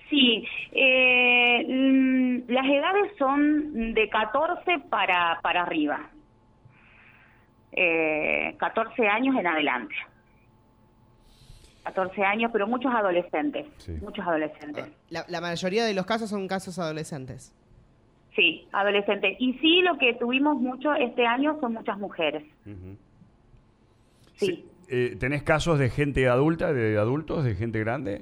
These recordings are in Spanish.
Sí, las edades son de 14 para arriba, 14 años en adelante. 14 años, pero muchos adolescentes, Sí. muchos adolescentes. La mayoría de los casos son casos adolescentes. Sí, adolescentes. Y sí, lo que tuvimos mucho este año son muchas mujeres. Ujú. Sí. ¿Tenés casos de gente adulta, de adultos, de gente grande?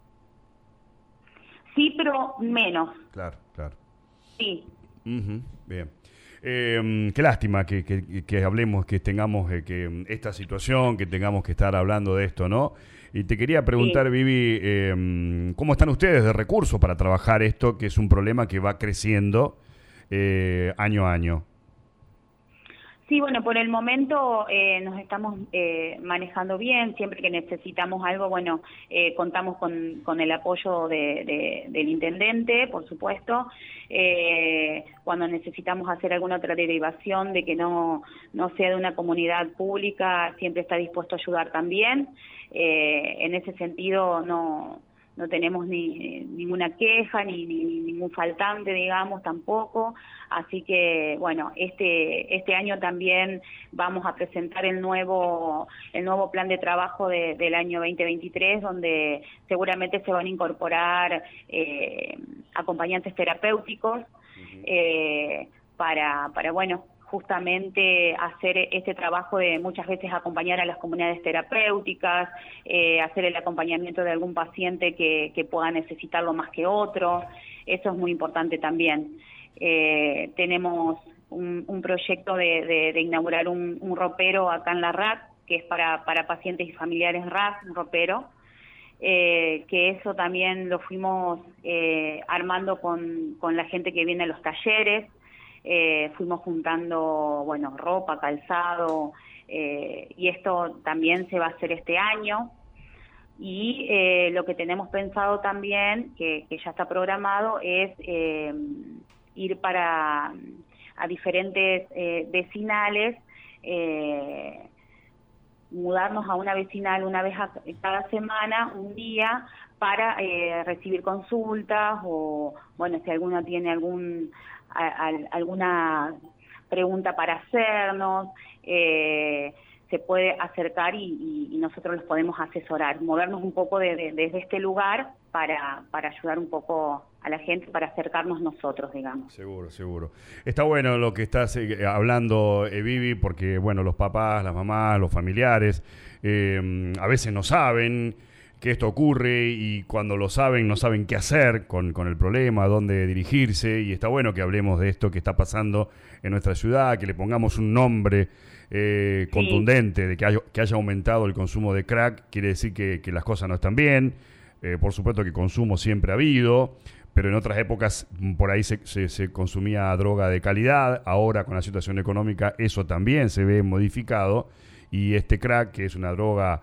Sí, pero menos. Claro, claro. Sí. Ujú, bien. Qué lástima que hablemos, que tengamos esta situación, que tengamos que estar hablando de esto, ¿no? Y te quería preguntar, Sí. Vivi, ¿cómo están ustedes de recursos para trabajar esto, que es un problema que va creciendo año a año? Sí, bueno, por el momento nos estamos manejando bien. Siempre que necesitamos algo, bueno, contamos con el apoyo del intendente, por supuesto. Cuando necesitamos hacer alguna otra derivación de que no sea de una comunidad pública, siempre está dispuesto a ayudar también. En ese sentido, no tenemos ninguna queja, ni ningún faltante, digamos, tampoco. Así que, bueno, este año también vamos a presentar el nuevo plan de trabajo del año 2023, donde seguramente se van a incorporar acompañantes terapéuticos para, bueno, justamente hacer este trabajo de muchas veces acompañar a las comunidades terapéuticas, hacer el acompañamiento de algún paciente que pueda necesitarlo más que otro. Eso es muy importante también. Tenemos un proyecto de inaugurar un ropero acá en la RAC, que es para pacientes y familiares RAC, un ropero, que eso también lo fuimos armando con la gente que viene a los talleres. Fuimos juntando, bueno, ropa, calzado, y esto también se va a hacer este año. Y lo que tenemos pensado también, que ya está programado, es ir a diferentes vecinales, mudarnos a una vecinal una vez cada semana, un día, para recibir consultas o, bueno, si alguno tiene alguna pregunta para hacernos, se puede acercar y nosotros los podemos asesorar, movernos un poco desde este lugar para ayudar un poco a la gente, para acercarnos nosotros, digamos. Seguro, seguro. Está bueno lo que estás hablando, Vivi, porque, bueno, los papás, las mamás, los familiares, a veces no saben que esto ocurre y cuando lo saben no saben qué hacer con el problema, dónde dirigirse, y está bueno que hablemos de esto que está pasando en nuestra ciudad, que le pongamos un nombre contundente, de que haya aumentado el consumo de crack. Quiere decir que las cosas no están bien. Por supuesto que consumo siempre ha habido, pero en otras épocas por ahí se consumía droga de calidad. Ahora, con la situación económica, eso también se ve modificado, y este crack, que es una droga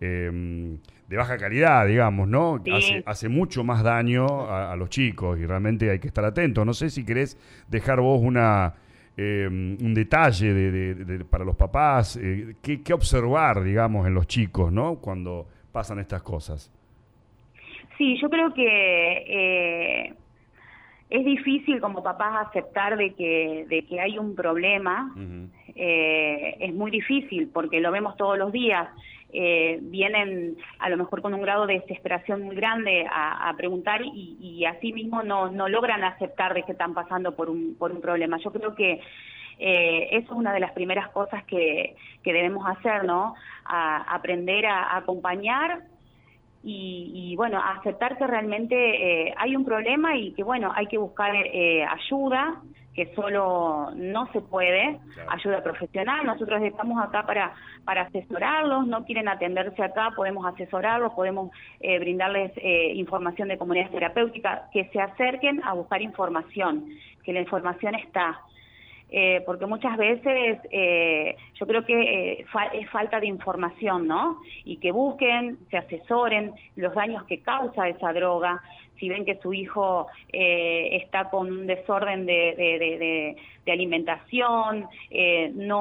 de baja calidad, digamos, ¿no? Sí. Hace mucho más daño a los chicos, y realmente hay que estar atentos. No sé si querés dejar vos un detalle para los papás, qué observar, digamos, en los chicos, ¿no? Cuando pasan estas cosas. Sí, yo creo que es difícil como papás aceptar de que hay un problema. Uh-huh. Es muy difícil porque lo vemos todos los días. Vienen a lo mejor con un grado de desesperación muy grande a preguntar y así mismo no logran aceptar de que están pasando por un problema. Yo creo que eso es una de las primeras cosas que debemos hacer, ¿no? Aprender a acompañar y bueno, a aceptar que realmente hay un problema y que, bueno, hay que buscar ayuda, que solo no se puede, claro, ayuda profesional. Nosotros estamos acá para asesorarlos. No quieren atenderse acá, podemos asesorarlos, podemos brindarles información de comunidades terapéuticas, que se acerquen a buscar información, que la información está. Porque muchas veces yo creo que es falta de información, ¿no? Y que busquen, se asesoren los daños que causa esa droga. Si ven que su hijo está con un desorden de alimentación,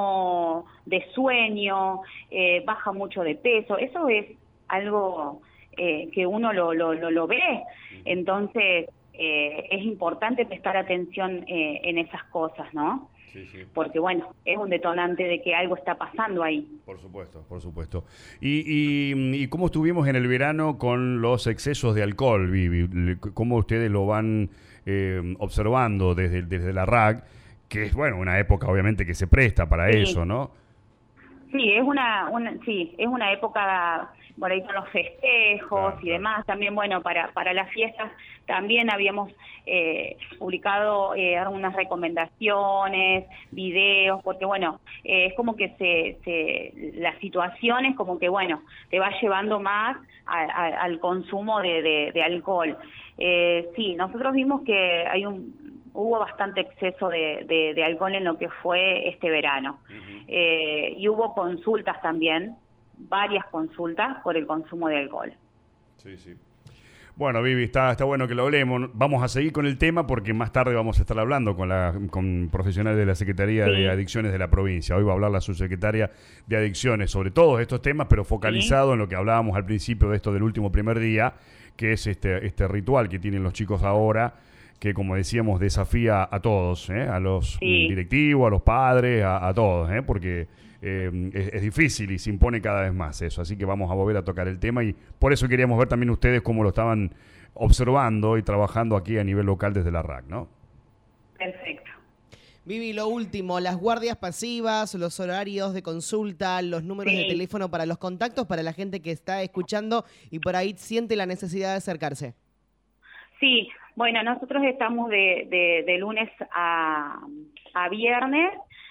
no de sueño, baja mucho de peso, eso es algo que uno lo ve. Entonces, es importante prestar atención en esas cosas, ¿no? Sí, sí. Porque, bueno, es un detonante de que algo está pasando ahí. Por supuesto, por supuesto. ¿Y cómo estuvimos en el verano con los excesos de alcohol, Vivi? ¿Cómo ustedes lo van observando desde la RAC? Que es, bueno, una época obviamente que se presta para Sí. eso, ¿no? Sí, es una época por ahí con los festejos Claro, y demás. También, bueno, para las fiestas también habíamos publicado algunas recomendaciones, videos, porque bueno, es como que las situaciones como que bueno, te va llevando más al consumo de alcohol. Sí, nosotros vimos que hubo bastante exceso de alcohol en lo que fue este verano. Y hubo consultas también, varias consultas por el consumo de alcohol. Sí, sí. Bueno, Vivi, está bueno que lo hablemos. Vamos a seguir con el tema porque más tarde vamos a estar hablando con profesionales de la Secretaría de Adicciones de la provincia. Hoy va a hablar la subsecretaria de Adicciones sobre todos estos temas, pero focalizado en lo que hablábamos al principio de esto del último primer día, que es este ritual que tienen los chicos ahora, que como decíamos desafía a todos, a los directivos, a los padres, a todos, porque es difícil y se impone cada vez más eso, así que vamos a volver a tocar el tema y por eso queríamos ver también ustedes cómo lo estaban observando y trabajando aquí a nivel local desde la RAC, ¿no? Perfecto. Vivi, lo último, las guardias pasivas, los horarios de consulta, los números de teléfono para los contactos, para la gente que está escuchando y por ahí siente la necesidad de acercarse. Sí, bueno, nosotros estamos de lunes a viernes,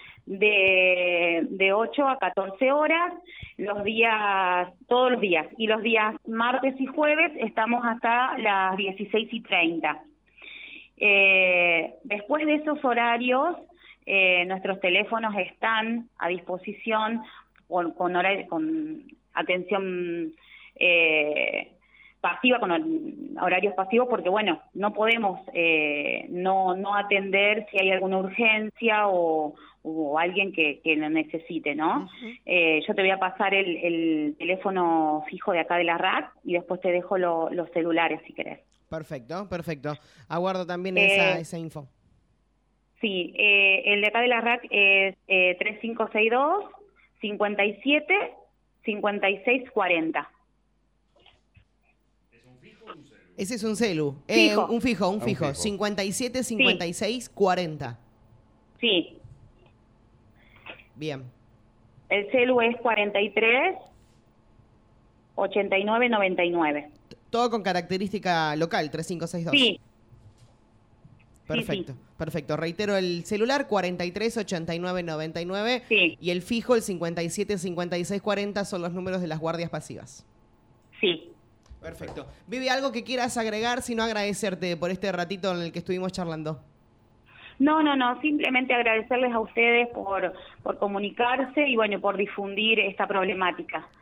de 8 a 14 horas, todos los días. Y los días martes y jueves estamos hasta las 16:30. Después de esos horarios, nuestros teléfonos están a disposición con atención pasiva, con horarios pasivos, porque bueno, no podemos no atender si hay alguna urgencia o alguien que lo necesite, ¿no? Yo te voy a pasar el teléfono fijo de acá de la RAC y después te dejo los celulares si querés. Perfecto, perfecto. Aguardo también esa info. Sí, el de acá de la RAC es 3562 57 56 40. Ese es un celu. Fijo. Un fijo. fijo. 57 56 40. Sí. Bien. El celu es 43 89 99. Todo con característica local, 3562. Sí. Perfecto, Sí. perfecto. Reitero el celular 43 89 99 Sí. y el fijo el 57 56 40 son los números de las guardias pasivas. Sí. Perfecto. Vivi, ¿algo que quieras agregar, sino agradecerte por este ratito en el que estuvimos charlando? No, simplemente agradecerles a ustedes por comunicarse y bueno, por difundir esta problemática.